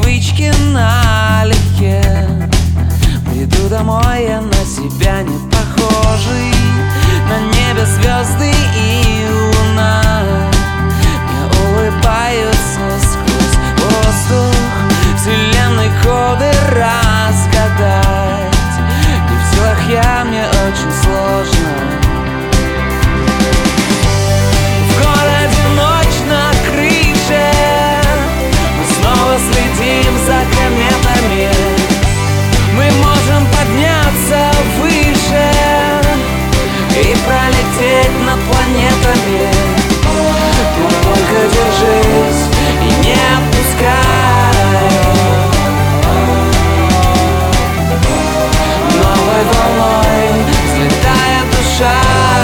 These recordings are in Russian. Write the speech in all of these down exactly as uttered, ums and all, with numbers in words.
привычки налегке. Приду домой, я на себя не похожий. На небе звезды и луна мне улыбаются сквозь воздух. Вселенной коды разгадать не в силах я, мне очень сложно. В городе ночь на крыше, мы снова следим за кометами. Мы можем подняться выше и пролететь над планетами. Но только держись и не отпускай. Новой волной взлетает душа.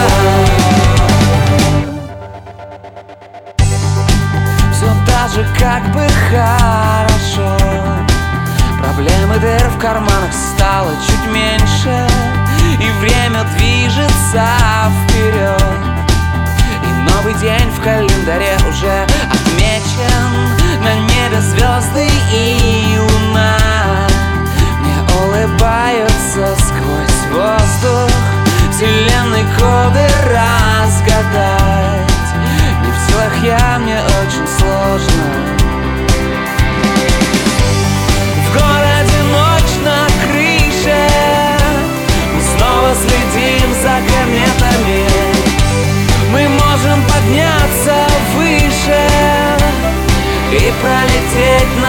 Все так же, как бы хорошо. Проблемы, дыр в карманах стало чуть меньше, и время движется вперед. И новый день в календаре уже отмечен. На небе звезды и луна мне улыбаются сквозь воздух. Вселенной коды разгадать не в силах я, мне очень сложно. В городе ночь на крыше, мы снова следим за кометами. Мы можем подняться выше и пролететь